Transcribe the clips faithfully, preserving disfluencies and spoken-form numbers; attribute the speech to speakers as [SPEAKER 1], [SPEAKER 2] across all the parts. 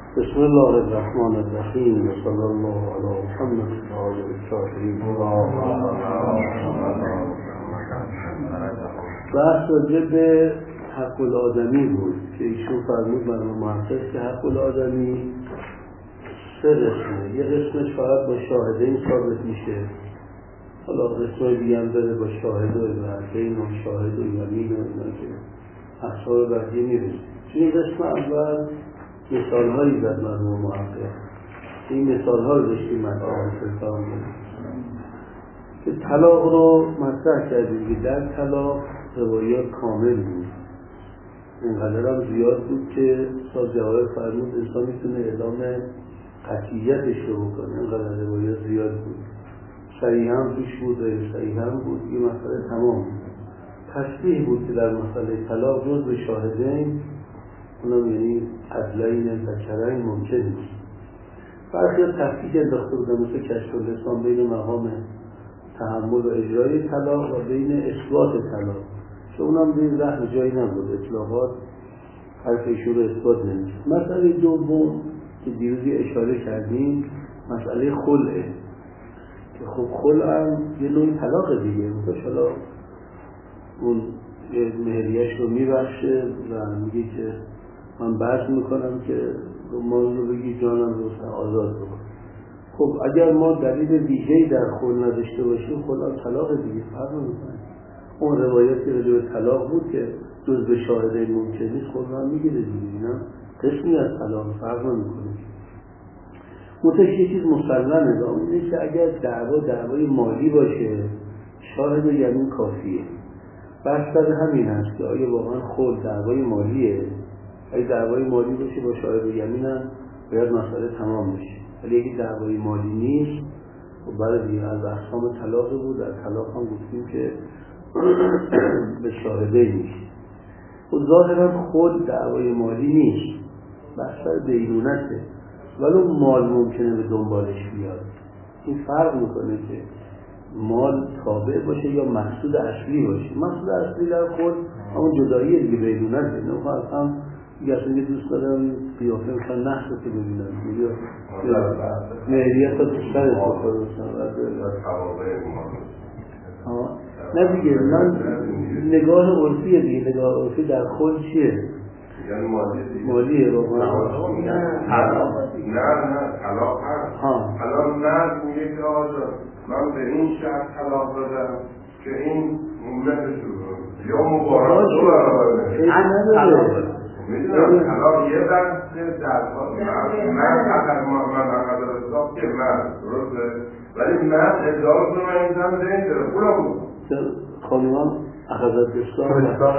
[SPEAKER 1] بسم الله الرحمن الرحیم و صلی الله علی محمد و آله الطاهرین. بحث راجع به حق الآدمی بود که ایشون فرمود مرحوم محقق که حق الآدمی سه قسمه. یه قسمش فقط با شاهدین ثابت میشه، حالا قسمه دیگه هم داره با شاهد و عدلین و شاهد و یمین و اینا که احساب بعدی میرسه. این قسم اول مثال هایی زد مرحوم محقق، این مثال ها رو داشتیم مطرح فرسان که طلاق رو مطرح کردیم که در طلاق روایات کامل بود، اینقدر هم زیاد بود که سال جواهر فرمود انسان میتونه اعلام قطعیتش رو بکنه، اینقدر روایات زیاد بود. صحیح هم توش بود، صحیح هم بود، یه مسئله تمام بود. تصریح بود که در مسئله طلاق جز به شاهدین، اونم یعنی عدلین ذکرین ممکن نیست. برخی ها تفکیک انداخته بودن مثل کشف اللسان بین مقام تحمل و اجرای طلاق و بین اثبات طلاق که اونم بین رحم جایی نبود، اطلاقات حرف ایشون رو اثبات نمیشه. مسئله دوم که دیروزی اشاره کردیم مسئله خلعه که خب خلع هم یه نوعی طلاق دیگه، مثلا حالا اون مهریش رو میبخشه و میگه که من بحث میکنم که ما رو بگی جانم رو آزاد بکن. خب اگر ما دلیل ویژه‌ای در خلع نداشته باشیم خلع طلاق دیگه فرق نمیکنه. اون روایتی راجع به طلاق بود که جز به شاهدین ممکن نیست خلع هم میگیره دیگه، اینا قسمی از طلاق فرق نمیکنه. متش یه چیز مسلمه اینه که اگر دعوا دعوای مالی باشه شاهد و یمین کافیه. بحث سر همین هست که آیا واقعا خلع دعوای مالیه؟ اگه دعوای مالی باشه با شاهد و یمین هم باید مسئله تمام بشه، ولی اگه دعوای مالی نیست و برای دیگه از احکام طلاق بود، در طلاق هم گفتیم که به شاهده نیست و ظاهرا خود دعوای مالی نیست، بحث سر دیرونته، ولی مال ممکنه به دنبالش بیاد. این فرق میکنه که مال تابع باشه یا مقصود اصلی باشه. مقصود اصلی در خود همون جدایی دیگه بیرونته، نه اصلا دیگه اصلا یه دوست دارم قیافه مثلا نحس رو که ببینم میگه مهریت ها تو سر سفر نه دیگه من نگاه عرفیه دیگه، نگاه عرفی در خود چیه؟ مالیه واقعا.
[SPEAKER 2] نه نه طلاق هست، طلاق مرد میگه که آجا من به این شرط طلاق دادم که این مملت شروع یا مبارک دو برابر میدونم طلاق یه بحثه در مرد اگر من اقدر اصلاف که مرد درسته، ولی مرد ادعا کنه من این زن دین داره پولا بود
[SPEAKER 1] خانمان اخذت اصلاف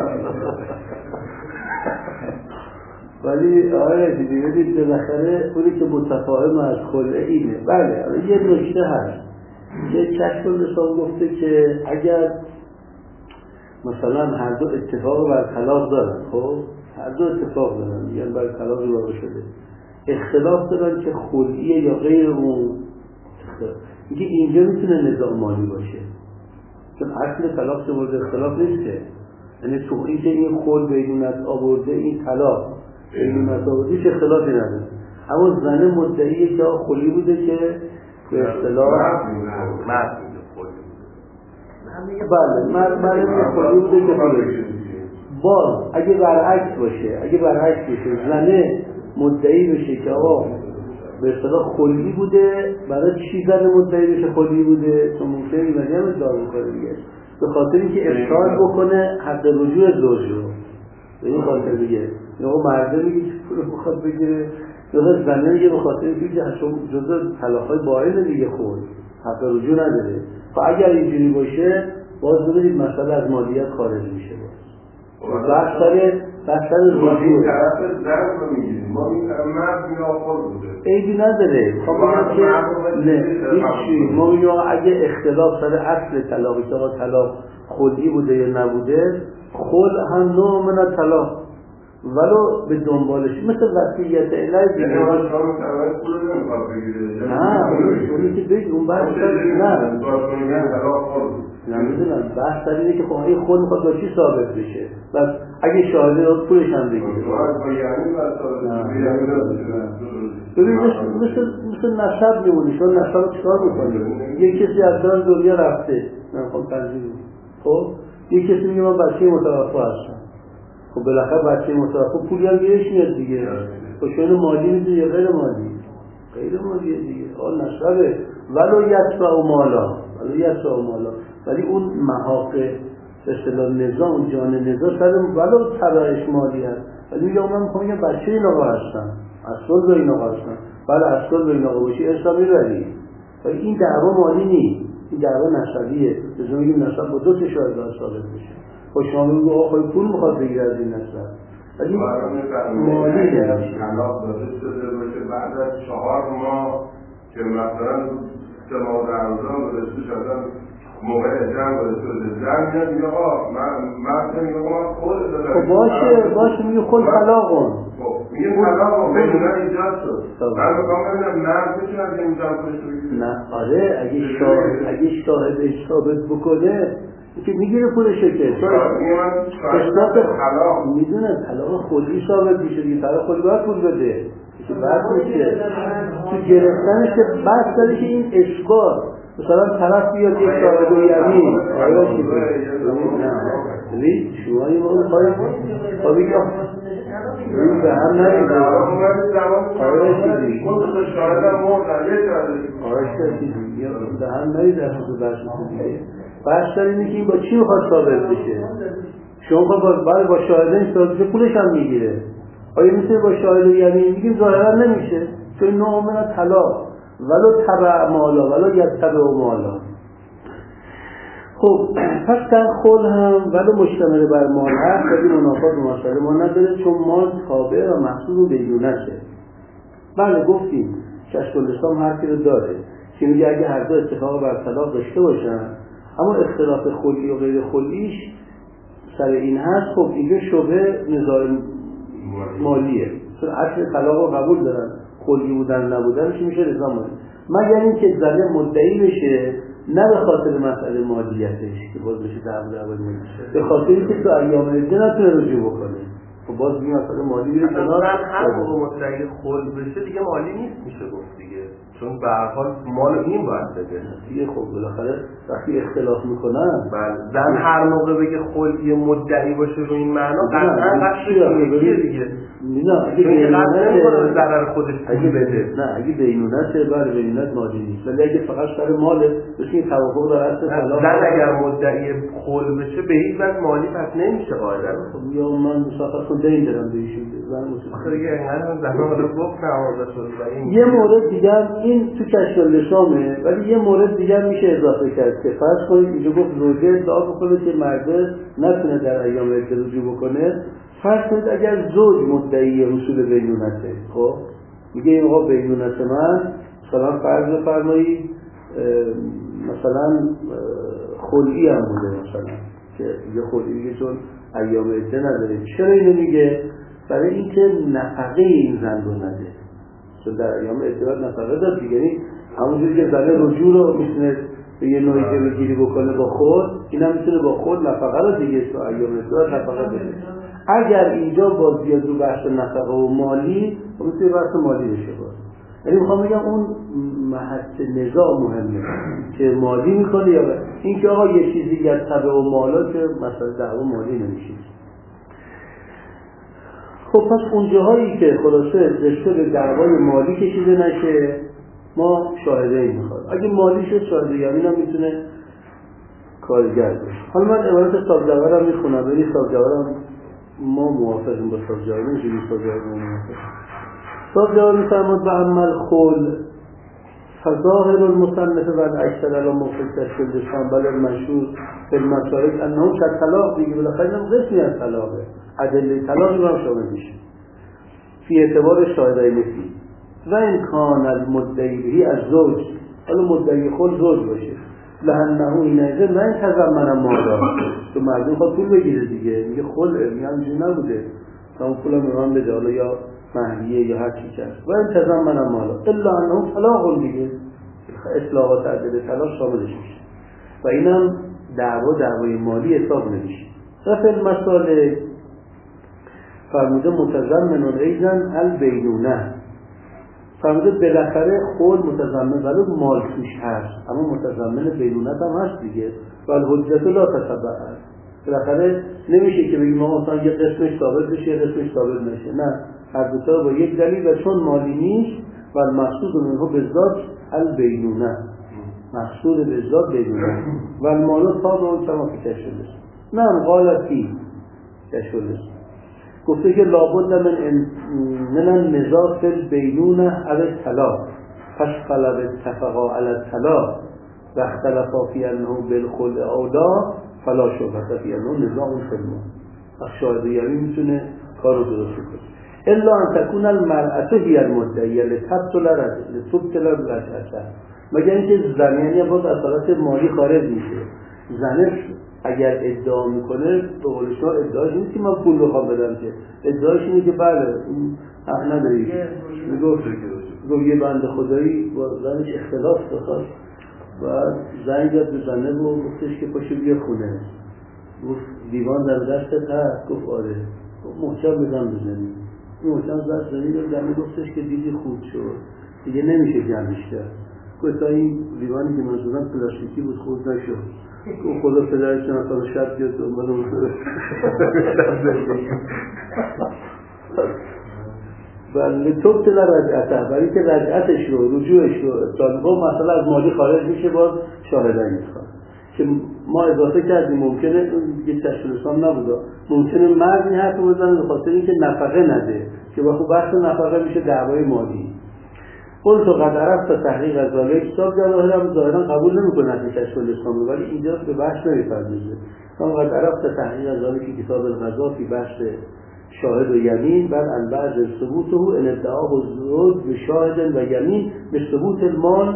[SPEAKER 1] ولی آره دیدی بدید بالاخره اونی که متفاهم از خلعه اینه. بله یه نکته هست، یه کشف اللسان گفته که اگر مثلا هر دو اتفاق بر طلاق دارن، خب هر دو اتفاق دارن میگن بر طلاقی واقع شده، اختلاف دارن که خلعیه یا غیر اون، میگه اینجا میتونه نزاع مالی باشه چون اصل طلاق چه مورد اختلاف نیسته، یعنی تو این که این خلع بیرونت آورده این طلاق بیرونت آورده هیچ اختلافی نداره، اما زن مدعیه که خلی بوده که به اصطلاح
[SPEAKER 2] مرد
[SPEAKER 1] بله مرد مرد خلی بوده که خلی باز اگه برعکس باشه، اگه برعکس باشه زنه مدعی بشه که آقا به اصطلاح خلی بوده، برای چی زن مدعی بشه خلی بوده؟ چون ممکنه ایمانی هم ادعا بکنه دیگه، به خاطر اینکه افشار بکنه حق رجوع زوج رو، به این خاطر دیگه یا مرده میگه که پول بخواد بگیره، یا زنه میگه به خاطر اینکه جزء طلاق‌های باطل دیگه خود حق رجوع نداره. و اگر اینجوری باشه باز ببینید مسئله از مالیات خارج میشه. باز بحث سر بحث سر
[SPEAKER 2] رجوع این طرف زن رو میگیریم، ما این طرف مرد میآخر بوده
[SPEAKER 1] عیبی نداره. خب میگم که نه هیچی، ما میگم اگه اختلاف سر اصل طلاقی که آقا طلاق خودی بوده یا نبوده، خود هم نوع من طلاق ولو به دنبالش مثل وصیت الهی دیگه.
[SPEAKER 2] نه شما طلاق پول نمیخواد بگیره،
[SPEAKER 1] نه اونی که بگی اون بحث نه
[SPEAKER 2] طلاق خود
[SPEAKER 1] نمیدونم بحث اینه که خب این خود میخواد با چی ثابت بشه. بس اگه شاهده رو پولش هم بگیره. ببین مثل مثل نسب میمونی، شما نسب رو چکار میکنی؟ یک کسی از دار دنیا رفته نمیخوام تنظیم، خب یک کسی میگه من بچه متوفا هستم، خب بالاخره بچه متوفا پولی هم گیرش میاد دیگه، خب شما مالی میدونی یا غیر مالی؟ غیر مالیه دیگه. آن نسبه ولو یتبع و مالا ولو یتبع و مالا، ولی اون محاق به اصطلاح نظام جان نظام سر ولو تبعش مالی هست، ولی میگه من میخوام یه بچه این آقا هستم، اصل به این آقا هستم، بله اصل به این آقا باشی اسلامی ولی ولی این دعوا مالی نیست، این دعوا نسبیه. لازم میگیم نسب با دو تا شاهد ثابت بشه. خب شما میگه آقا پول میخواد بگیره از این نسب، ولی مالی نمیشه.
[SPEAKER 2] طلاق داده شده باشه بعد از چهار ماه که مثلا سه ماه در رمضان گذشته شدن موقع جمع گذشته زن میاد میگه آقا من من میگه من خود دادم.
[SPEAKER 1] خب باشه باشه میگه خود طلاقون.
[SPEAKER 2] خب میگه طلاق بدون ایجاد شد. من میگم ببینم مرد میتونه از این جمع خودش بگیره.
[SPEAKER 1] نه آره اگه شاهد اگه شاهد ثابت بکنه که میگیره پولش که چون اثبات طلاق میدونه طلاق خودی ثابت میشه دیگه، طلاق خودی باید پول بده که بعد میشه تو گرفتنش که بحث داره که این اثبات مثلا طرف بیاد یک شاهد و یمین آیا چی بید شما این مون خواهی خب بگم این به هم نمیده آیا چی بید آیا چی بید به هم نمیده اصلا تو بحث دیگه. بحث داره اینه که این با چی میخواد ثابت بشه؟ شما خواهد بعد با شاهدین ثابت بشه پولش هم میگیره. آیا میشه با شاهد و یمین میگیم ظاهرا نمیشه چون نوع من طلاق ولو تبع مالا ولو یتبع و مالا. خب پس در خل هم ولو مشتمل بر مال هست و این منافات و مسئله ما نداره چون مال تابع و محصول بیرونشه. بله گفتیم کشف الاسلام حرفی رو داره که میگه اگه هر دو اتفاق بر طلاق داشته باشن اما اختلاف خلی و غیر خلیش سر این هست، خب اینجا شبه نزاع مالیه چون اصل طلاق رو قبول دارن، خلی بودن نبودن چی میشه نظام مالی، مگر اینکه زنه مدعی بشه نه به خاطر مسئله مالیتش که باز بشه دعوا اول میشه، به خاطری که تو ایام عده نتونه رجوع بکنه. خب باز این مسئله مالی میره کنار.
[SPEAKER 3] هر موقع مدعی خل بشه دیگه مالی نیست میشه گفت دیگه، چون به هر حال مال این باید بده
[SPEAKER 1] دیگه. خب بالاخره وقتی اختلاف میکنن
[SPEAKER 3] بله زن هر موقع بگه خلی مدعی باشه رو این معنا قطعا قصدش یکیه دیگه.
[SPEAKER 1] نه اگه بینونت
[SPEAKER 3] ضرر خودش پول بده،
[SPEAKER 1] نه اگه بینونت بله بینونت مالی نیست، ولی اگه فقط سر ماله بشه این توافق در اصل طلاق.
[SPEAKER 3] زن اگر مدعی خل بشه به هیچ وجه مالی پس نمیشه قاعده.
[SPEAKER 1] خب یا من مسافر کن دین دارم به ایشون زن
[SPEAKER 3] مسافر دیگه اینقدر زمان رو گفت نوازه شد.
[SPEAKER 1] یه مورد دیگه این تو کشف الاسلامه، ولی یه مورد دیگه میشه اضافه کرد که فرض کنید اینجا گفت زوجه ادعا بکنه که مرده نتونه در ایام عده رجوع بکنه. فرض کنید اگر زوج مدعی حصول بینونته، خب میگه این آقا بینونت من مثلا فرض بفرمایید مثلا خلعی هم بوده مثلا که یه خلعی میگه چون ایام عده نداره. چرا اینو میگه؟ برای اینکه نفقه این زن رو نده، چون در ایام عده نفقه داد دیگه. یعنی همونجوری که زن رجوع رو میتونه به یه نوعی که بگیری بکنه با خود، این هم میتونه با خود نفقه رو دیگه تو ایام عده نفقه بده. اگر اینجا باز بیاد رو بحث نفقه و مالی و میتونه بحث مالی بشه باز. یعنی میخوام بگم اون محط نزاع مهمه که مالی میکنه یا این که آقا یه چیزی یتبع و مالا که مثلا دعوا مالی نمیشه. خب پس اون جاهایی که خلاصه رشته به دعوای مالی کشیده نشه ما شاهده این میخواد. اگه مالی شد شاهده یمین هم میتونه کارگر باشه. حالا من عبارت صاحب هم میخونم، ولی صاحب هم ما موافقیم با صاحب جواب اینجوری صاحب جواب موافق. صاحب جواب میفرمود به عمل خل فظاهر المصنف و اکثر الان موافق کشف الاسلام بل المشهور فی المسائل انه كالطلاق دیگه، بالاخره اینم قسمی از طلاقه، ادله طلاقی رو هم شامل میشه فی اعتبار شاهدای مثلی و این کان المدعی بهی از زوج، حالا مدعی خل زوج باشه لانه اینجا نه این تضمن مالا تو مردم خواهد پول بگیره دیگه، میگه خل میگه همینجوری نبوده تا اون پول هم به من بده، حالا یا مهریه یا هر چی کرد و این تضمن مالا الا انه طلاق دیگه، اطلاقات عدل طلاق شاملش میشه و اینم دعوا دعوای مالی حساب نمیشه. و فی المسائل فرموده متضمن ایضا البینونه، فرموده بالاخره خود متضمن ولو مال توش هست اما متضمن بینونت هم هست دیگه. ولی حجت لا تتبع، بالاخره نمیشه که بگیم ما مثلا یه قسمش ثابت بشه یه قسمش ثابت نشه، نه، هر دو تا با یک دلیل و چون مالی نیست و المقصود منه بالذات البینونه، مقصود بالذات بینونه و المالو تابع کما فی کشف الاسم. نه قال فی کشف الاسم گفته که لابد من من النزاع فی البینونه علی الطلاق، پس طلب اتفقا علی الطلاق و اختلافا فی انه بالخلع اولا فلا شبهه فی انه نزاع فی المال. از شاهد یعنی میتونه کارو درست کنه. الا ان تكون المرأة هي المدعیه لتبطل لتبطل رجعتها، مگر اینکه زن یعنی باز از حالت مالی خارج میشه. زنش اگر ادعا میکنه به قول شما ادعاش نیست که من پول بخوام بدم، که ادعاش اینه که بله این حق نداری. میگفت یه بنده خدایی با زنش اختلاف داشت و زنگ داد به زنه و گفتش که پاشو بیا خونه. گفت دیوان در دستت هست؟ گفت آره. محکم بزن بزنی. محکم زد زنی رو زنه گفتش که دیدی خوب شد دیگه نمیشه جمعش کرد. گفت تا این دیوانی که من زدم پلاستیکی بود خود نشد. گفت خدا پدرش نفر شب بیاد دنبال اون ولی توب تلا رجعته، برای که رجعتش رو رجوعش رو طالبا مثلا از مالی خارج میشه باز شاهدن میخواد که ما اضافه کردیم ممکنه یه تشخیصام نبوده، ممکنه مردی حرف بزنه به خاطر اینکه نفقه نده که با خوب بحث نفقه میشه دعوای مالی. اون تو قد عرفت تحقیق از ذالک کتاب ظاهرا ظاهرا قبول نمیکنه که کشف الاسلام، ولی اینجا به بحث نمیپردازه. اما قد عرفت تحقیق از ذالک کتاب القضا فی بحث شاهد و یمین بعد البعض ثبوته ان ادعاه الزوج به شاهد و یمین به ثبوت المال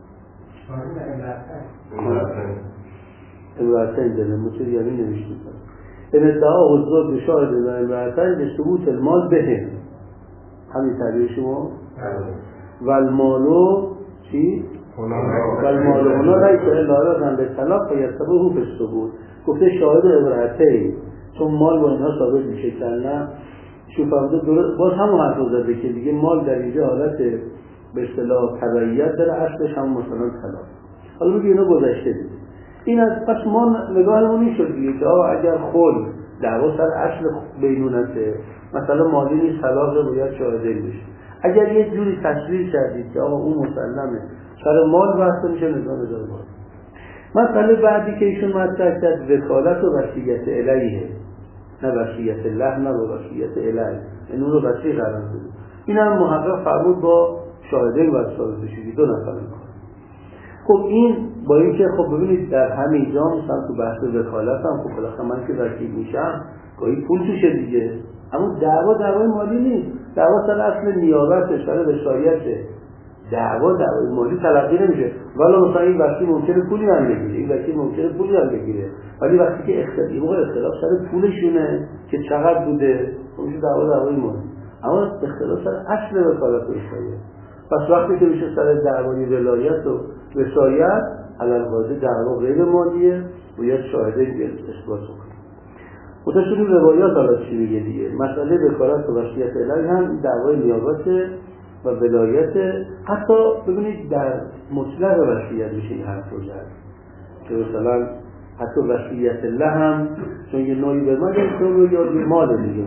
[SPEAKER 1] امرأتین داره مطور یمین نوشته ان ادعاه الزوج به شاهد و امرأتین به ثبوت المال به همین تعبیر شما و المالو چی؟ و المالو هنا لیس الا رضا به طلاق و یتبعه به ثبوت. گفته شاهد و امرأتین چون مال با اینها ثابت میشه که نه شو فرموده درست باز همون حرف رو زده که دیگه مال در اینجا حالت به اصطلاح تبعیت داره، اصلش هم مثلا طلاق. حالا بگی اینا گذشته دید این از پس ما نگاهمون این شد دیگه که اگر خل دعوا سر اصل بینونته مثلا مالی نیست طلاق باید شاهدین بشه. اگر یه جوری تصویر کردید که آقا اون مسلمه سر مال بحث میشه نظام اداره مال. مسئله بعدی که ایشون مطرح کرد وکالت و وصیت الیه، نه وصیت الله نه وصیت الیه، این اون رو وصی قرار بده. این هم محقق فرمود با شاهدین و ثابت شدی دو نفر میکنه. خب این با اینکه خب ببینید در همین جا مثلا تو بحث وکالت هم خب بالاخره من که وکیل میشم گاهی پول توشه دیگه، اما دعوا دعوای مالی نیست، دعوا سر اصل نیابت سر وصایته، دعوا دعوای مالی تلقی نمیشه. ولی مثلا این وقتی ممکنه پولی هم بگیره، این وقتی ممکنه پولی هم بگیره، ولی وقتی که اختلاف موقع اختلاف سر پولشونه که چقدر بوده میشه دعوا دعوای مالی، اما اختلاف سر اصل وکالت و وصایت. پس وقتی که میشه سر دعوای ولایت و وصایت علل قاضی دعوا غیر مالیه باید شاهده اثبات کنه. متأسفانه روایات حالا چی میگه دیگه، مسئله وکالت و وصیت الهی هم دعوای نیابت و ولایت، حتی ببینید در مطلق وصیت میشه این حرف رو زد که مثلا حتی وصیت الله هم چون یه نوعی به من رو یا یه مال دیگه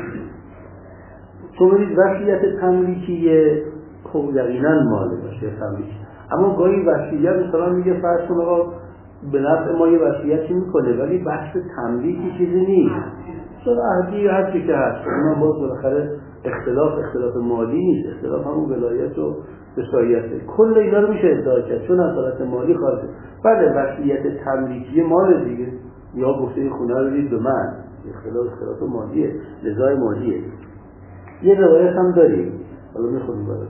[SPEAKER 1] چون ببینید وصیت تملیکیه خب یقینا ماله باشه تملیکی، اما گاهی وصیت مثلا میگه فرض کن آقا به نفع ما یه وصیتی میکنه ولی بحث تملیکی چیزی نیست، چون عهدی هر چی که هست اونم باز بالاخره اختلاف اختلاف مالی نیست، اختلاف همون ولایت و وصایته. کل اینا رو میشه ادعا کرد چون از حالت مالی خارجه. بله وصیت تملیکی مال دیگه یا گفته خونه رو دید به من اختلاف اختلاف مالیه لذای مالیه. یه روایت هم داریم حالا میخونیم برای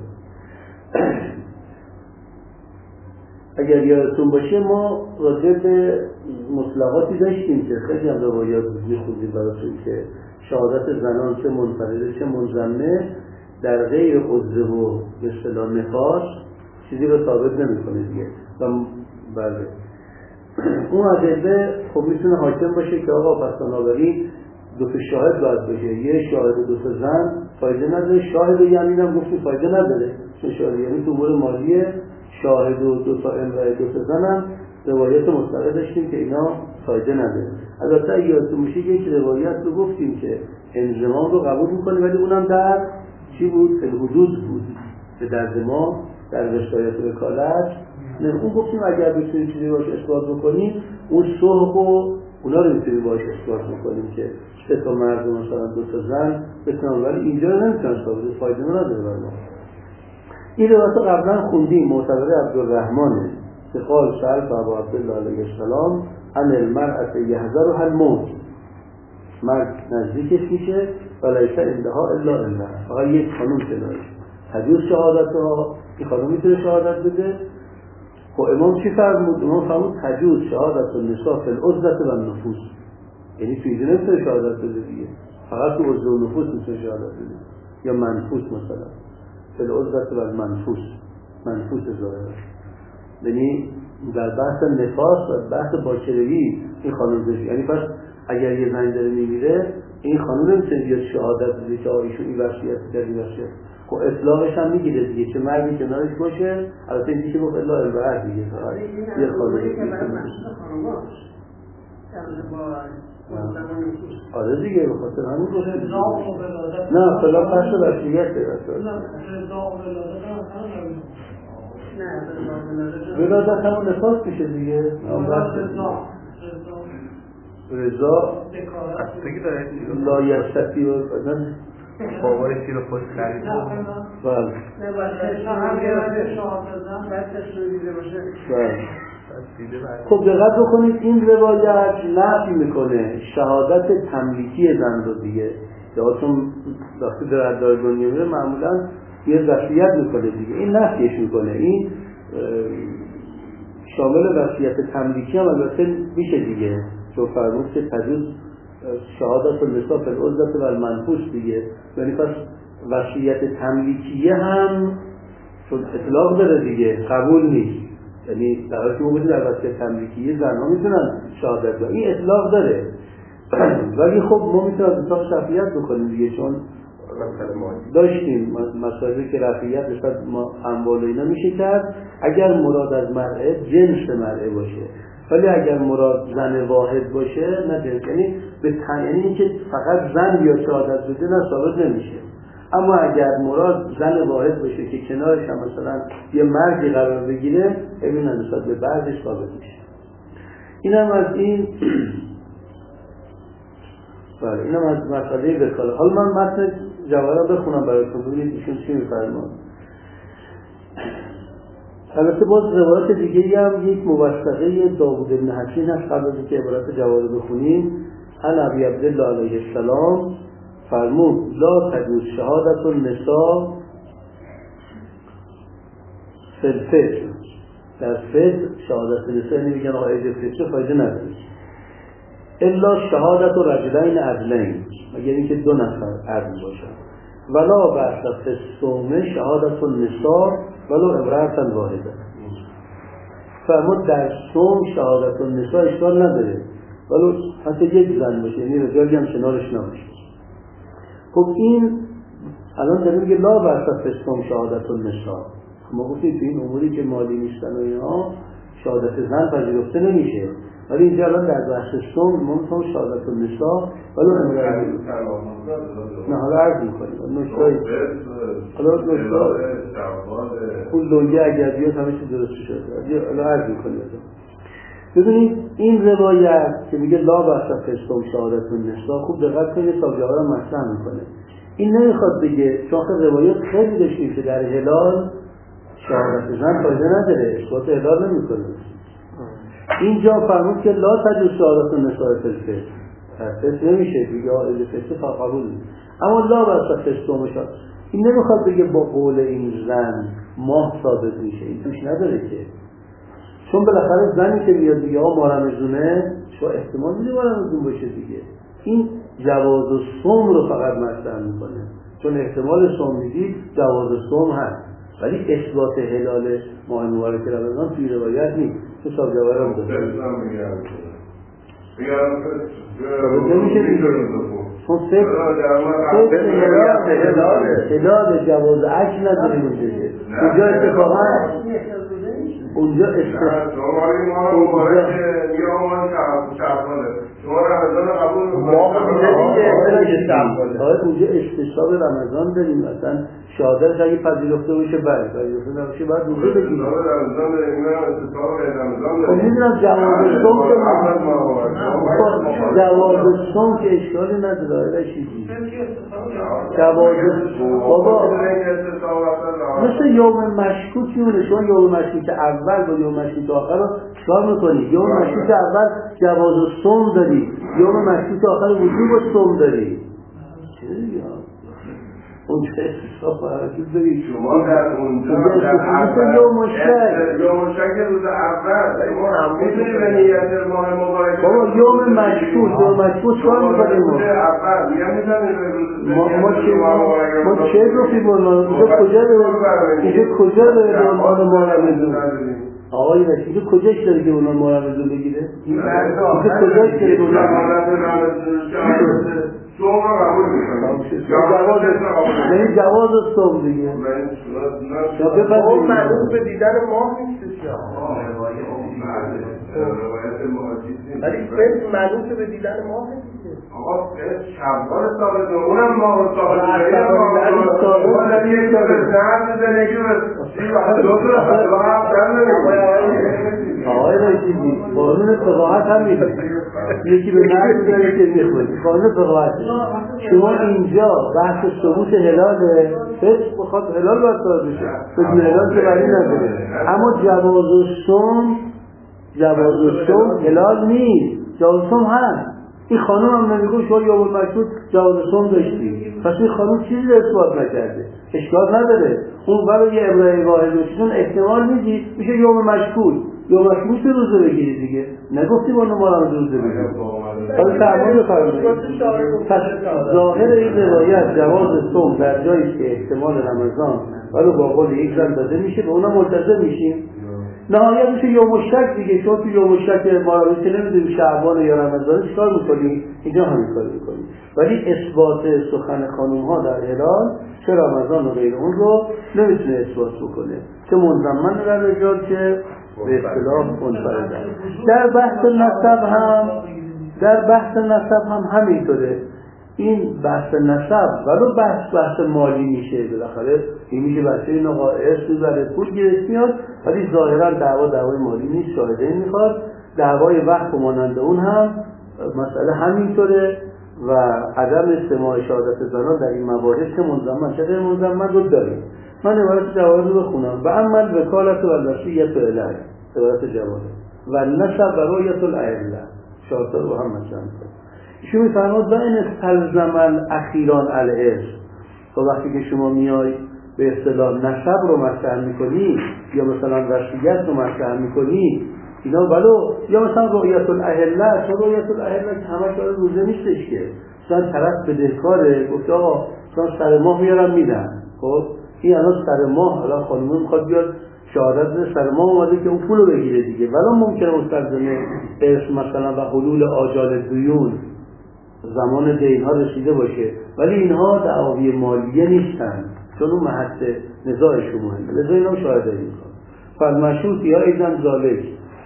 [SPEAKER 1] اگر یادتون باشه ما راجع به مطلقاتی داشتیم که خیلی هم روایات میخونیم براتون که شهادت زنان چه منفرده چه منضمه در غیر عضو و به اصطلاح نفاس چیزی رو ثابت نمیکنه دیگه. بله اون ادله خب میتونه حاکم باشه که آقا پس بنابراین دو تا شاهد باید باشه، یه شاهد و دو تا زن فایده نداره. شاهد یمین هم گفتیم فایده نداره، چون شاهد یمین تو امور مالیه. شاهد و دو تا امرأه دو تا زن هم روایت مستقل داشتیم که اینا فایده نداره. البته یادتون میشه یک روایت رو گفتیم که انضمام رو قبول میکنه، ولی اونم در چی بود؟ حدود بود که در زمان در وشایت وکالت نه. اون گفتیم اگر بتونیم چیزی باش اثبات بکنیم، اون صحب و اونا رو میتونیم باش اثبات بکنیم که سه تا مرد مثلا دو تا زن بتونن، ولی اینجا رو نمیتونن ثابت، فایده نداره برای ما. این روایت قبلا خوندیم، معتبر عبدالرحمنه که قال سألت ابا عبدالله علیه السلام عن المرأة یحضرها الموت، مرد نزدیکش میشه و لیس عندها الا انها، فقط یک خانوم کنارش تجوز شهادتها، این خانوم میتونه شهادت بده. خب امام چی فرمود؟ امام فرمود تجوز شهادت النساء فی العزلة و النفوس، یعنی توی اینجا نمیتونه شهادت بده دیگه، فقط تو عزله و نفوس میتونه شهادت بده، یا منفوس مثلا فی العزلة و المنفوس، منفوس ظاهره. یعنی در بحث نفاس و بحث باکرگی این خانم داشت، یعنی پس اگر یه زنی داره میمیره این خانم نمیتونه بیاد شهادت بده که آیشون این وصیت کرد این وصیت. خب اطلاقش هم میگیره دیگه که مردی کنارش باشه. البته این که گفت الا البعد دیگه فقط یه خانمی آره دیگه به خاطر همین گفت نه فلا پس وصیته ولادت همون نفاس میشه دیگه. رضا
[SPEAKER 3] اصلی داره
[SPEAKER 1] لا یستطیع و
[SPEAKER 3] بابای سیر و پشت خرید
[SPEAKER 1] بله خب دقت بکنید این روایت نفی میکنه شهادت تملیکی زن رو دیگه. یادتون وقتی در ادعای دنیا میره معمولا یه وصیت میکنه دیگه، این نفیش میکنه. این شامل وصیت تملیکی هم البته میشه دیگه، چون فرمود که تجوز شهادت النساء فی العزلة و المنفوس دیگه، یعنی پس وصیت تملیکیه هم چون اطلاق داره دیگه قبول نیست. یعنی در حالی که ما بودیم در وصیت تملیکیه زنها میتونن شهادت بدن، این اطلاق داره ولی خب ما میتونیم از اطلاق شفیعت بکنیم دیگه، چون داشتیم مسائلی که رفیعت نسبت ما اموال اینا میشه کرد اگر مراد از مرء جنس مرء باشه، ولی اگر مراد زن واحد باشه نه جنس، یعنی به یعنی اینکه فقط زن بیاد شهادت بده نه ثابت نمیشه. اما اگر مراد زن واحد باشه که کنارش هم مثلا یه مردی قرار بگیره، ببین نسبت به بعضش ثابت میشه. اینم از این بله اینم از مسئله وکالت. حالا من متن جواهر بخونم براتون ببینید ایشون چی میفرمان. البته باز روایت دیگه هم یک موثقه داوود بن حکیم هست قبل از اینکه عبارت جواهر بخونیم. عن ابی عبدالله علیه السلام فرمود لا تجوز شهادت النساء فی الفطر، در فطر شهادت نساء نمیگن آقا عید فطر فایده نداره الا شهادت رجلین عدلین، مگر اینکه دو نفر عدل باشن. ولا بأس فی الصوم شهادت النساء ولو امرأة واحده. فرمود در صوم شهادت النساء اشکال نداره ولو حتی یک زن باشه، یعنی رجالی هم کنارش نباشه. خب این الان داره میگه لا بأس فی الصوم شهادت النساء. ما گفتیم تو این اموری که مالی نیستن و اینا شهادت زن پذیرفته نمیشه، ولی اینجا الان در بحث صوم ما میتونم شهادت النساء ولو امرأة نه حالا عرض میکنیم نشتایی حالا نشتا اون لنگه اگر بیاد همه چیز درست شده حالا عرض میکنیم. ببینید این روایت که میگه لا بأس فی الصوم شهادت النساء خوب دقت کنید تا جواب رو مطرح میکنه. این نمیخواد بگه چون روایت خیلی داشتیم که در هلال شهادت زن فایده نداره، اثبات هلال نمیکنه. اینجا فرمود که لا تجوز شهادت النساء فی الفطر، فطر نمیشه دیگه آیل فطر قبول نیست. اما لا بأس فی الصوم شهادت، این نمیخواد بگه با قول این زن ماه ثابت میشه، این توش نداره که، چون بالاخره زنی که بیاد دیگه ها مارمزونه شو احتمال میده مارمزون باشه دیگه. این جواز و صوم رو فقط مطرح میکنه، چون احتمال صوم میدید جواز و صوم هست، ولی اثبات هلال ماه مبارک رمضان توی روایت نیست. تو صاحب جوارم داره
[SPEAKER 2] میگم میگم
[SPEAKER 1] نمیشه دیگه چون فکر هلال جواز عکس نداره اونجا اونجا اتفاقا اونجا استثناء اونجا استثناء به رمضان داریم مثلا شهادتش اگه پذیرفته باشه بعد پذیرفته نباشه بعد روزه بگیریم خب میدونم جواز صوم جواز صوم که اشکالی نداره چیزی جواز بابا مثل یوم مشکوک میونه شما یوم مشکوک اول با یوم مشکوک آخر رو چکار میکنی؟ یوم مشکوک اول جواز صوم داری یوم مشکوک آخر وجوب صوم داری چه دیگه اونجا استثاب حرکت داری
[SPEAKER 2] شما در اونجا در اول یوم مشک یوم مشک روز اول میتونی به نیت ماه مبارک
[SPEAKER 1] بابا یوم مشکوک یوم مشکوک چکار میکنیم
[SPEAKER 2] روز اول میگم میتونی به روز
[SPEAKER 1] ما چه روفی بلمان اینجا کجا اینجا کجا به عنوان مارمزون آقای رشیدی کجاش داره که عنوان مارمزون بگیره؟ اینجا کجاش داره که عنوان
[SPEAKER 2] صوم رو قبول میکنم
[SPEAKER 1] یعنی جواز صوم دیگه
[SPEAKER 3] او معلوم به دیدن ماه نیستش یا ولی فکر معلوم به دیدن ماه نیست
[SPEAKER 2] آقا شبان سال دو اونم ماه سال
[SPEAKER 1] آقای رشیدی قانون فقاهت هم میده یکی به مرد داره که میخواد قانون فقاهت شما اینجا بحث ثبوت هلاله فقه بخواد هلال باید دار بشه بدون هلال که برای نداره اما جواز صوم جواز صوم هلال نیست جواز صوم هست این خانم هم نمیگه شما یوم مشهود جواز صوم داشتی پس این خانم چیزی رو اثبات نکرده اشکال نداره اون برای یه ابراهیم واحد چون احتمال میدی میشه یوم مشهود یوم مشهود روزه بگیری دیگه نگفتی با نمارم روزه بگیری حالا تعمال بفرمایید پس ظاهر این روایت جواز صوم در جایی که احتمال رمضان ولی با قول یک زن داده میشه به اونا ملتزم میشیم نهایت میشه یوم شک دیگه شما تو یوم شک ما رو که نمیدونی شعبان یا رمضان چیکار میکنی اینجا همین کار میکنی ولی اثبات سخن خانم ها در هلال چه رمضان و غیر اون رو نمیتونه اثبات بکنه چه منضمن در رجال چه به اصطلاح منفردن در بحث نسب هم در بحث نسب هم همینطوره این بحث نسب ولو بحث بحث مالی میشه بالاخره این میشه بحث این آقا ارث میبره پول گرفت میاد ولی ظاهرا دعوا دعوای مالی نیست شاهدین میخواد دعوای وقت و مانند اون هم مسئله همینطوره و عدم استماع شهادت زنان در این مباحث که منضمن چه غیر منضمن رو داریم من عبارت جواز رو بخونم و اما وکالت و الوصیت الیه عبارت جواز و نسب و رؤیت الائمه شاهدت رو هم مثلا ایشون میفرماد و این استلزمن اخیران الارث و وقتی که شما میای به اصطلاح نسب رو مطرح میکنی یا مثلا وصیت رو مطرح میکنی اینا ولو یا مثلا رؤیت الاهله چون رؤیت الاهله که همش داره روزه نیستش که مثلا طرف بدهکاره گفت آقا مثلا سر ماه میارم میدن خب این الان سر ماه الان خانم میخواد بیاد شهادت بده سر ماه اومده که اون پولو بگیره دیگه ولو ممکنه مستلزمه ارث مثلا و حلول آجال دیون زمان دینها رسیده باشه ولی اینها دعاوی مالیه نیستن چون اون محط نزاعشون مهمه لذا اینا شاهداری میکنن فالمشروط یا ایزن ذالک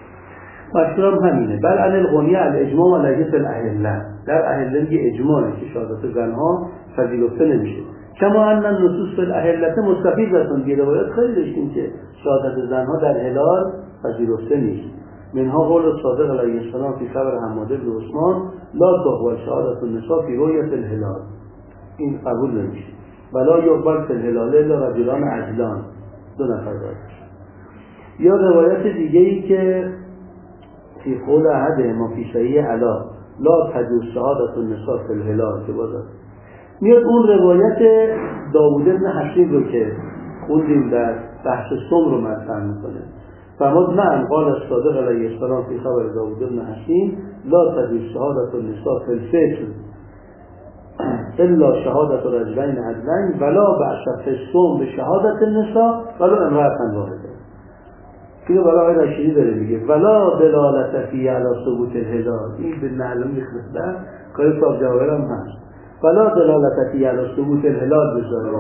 [SPEAKER 1] مشروع هم همینه بل عن الغنی الاجماع علیه الاهله در اهله میگه اجماعه که شهادت زنها پذیرفته نمیشه کما ان النصوص فی الاهله مستفیضه دیگه روایت خیلی داشتیم که شهادت زنها در هلال پذیرفته نیست منها قول صادق علیه السلام فی خبر حماد بن عثمان لا تقبل شهادت النساء فی رؤیت الهلال این قبول نمیشه ولا یقبل فی الهلال الا رجلان عدلان دو نفر باید یا روایت دیگه ای که فی قول احد ما فی صحیح علا لا تجوز شهادت النساء فی الهلال که باید میاد اون روایت داوود بن حسین رو که خوندیم در بحث صوم رو مطرح میکنه فرمود نعم قال الصادق علیه السلام فی خبر داوود بن حسین لا تجوز شهادت النساء فی الفطر الا شهادت رجلین عدلین ولا بعث فی الصوم به شهادت النساء ولا امرأة واحده اینو برای آقای رشیدی داره میگه ولا دلالت فی علی ثبوت الهلال این به معلوم میخواسته کاری صاحب جواهر هم هست فلا دلالت فی علی ثبوت الهلال بذاره.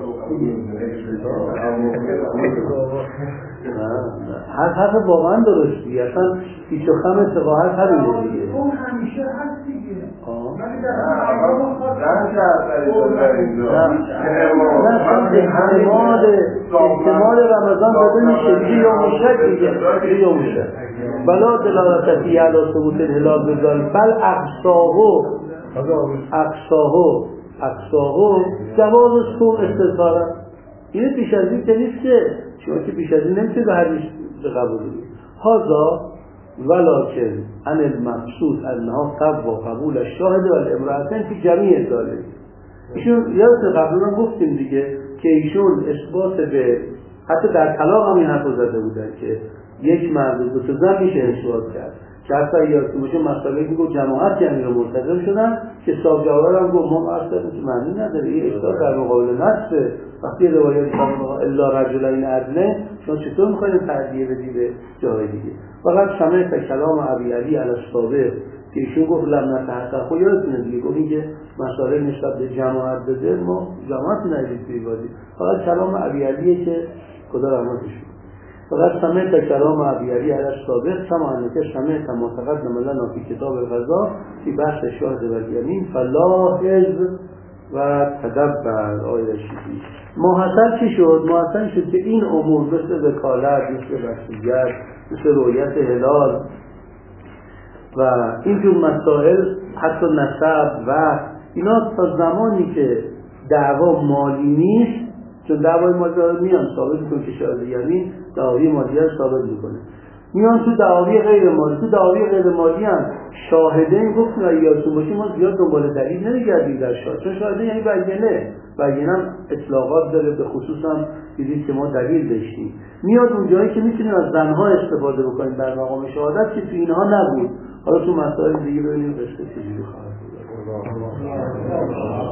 [SPEAKER 1] هر حرف واقعا درستی، اصلا هیچ و خم اتقاحت همینه دیگه.
[SPEAKER 4] اون همیشه هست دیگه. ولی در
[SPEAKER 1] احتمال احتمال رمضان داده میشه دیگه یا مشک دیگه یا مشک بلا دلالت فی علی ثبوت الهلال بذاره. بل اقصاهو اقصاهو اقصاهو جواز صوم استظهارا. این پیش از این که نیست که شما که پیش از این نمیشه به حدیث قبول کنید. هذا ولکن ان المقصود انها قبل قبول الشاهد و الامرأتین فی جمیع ذالک. ایشون یادت قبلا گفتیم دیگه که ایشون اثبات به حتی در طلاق هم این حرف زده بودن که یک مرد دو تا زن میشه اثبات کرد که حتی یادتون باشه مسئله میگه جماعت یعنی رو منتظم شدن که صاحب جوهر هم گفت ما اصلا که معنی نداره این اثبات در مقابل نصف. وقتی روایت الا رجلین عدله شما چطور میخواید تعدیه بدی به جای دیگه؟ فقط سمعت کلام ابی علی علی الصابر که ایشون گفت لم نتحقق. خب یادتونه دیگه گفت این که مسائل نسبت به جماعت بده ما جماعت ندید توی بازی. فقط کلام ابی علیه که خدا رحمتش کنه. فقط سمعت کلام ابی علی علی الصابر کما انک سمعت معتقد لنا فی کتاب القضاء فی بحث شاهد و الیمین فلاحظ و تدبر. آیه شیدی محصل چی شد؟ محصل شد که این امور مثل وکالت، مثل وصیت، مثل رؤیت هلال و اینجور مسائل، حتی نسب و اینا تا زمانی که دعوا مالی نیست، چون دعوای مالی میان ثابت میکنه که شاهد یمین دعوی مالی رو ثابت میکنه، میان تو دعاوی غیر مالی. تو دعاوی غیر مالی هم شاهدین گفتن اگه یادتون باشه ما زیاد دنبال دلیل نمیگردیم در شاهد، چون شاهدین یعنی بیانه، بیانه هم اطلاقات داره، به خصوص هم دیدید که ما دلیل داشتیم. میاد اون جایی که میتونیم از زنها استفاده بکنیم در مقام شهادت که تو اینها نبود. حالا تو مسائل دیگه ببینیم قصه چجوری خواهد بود.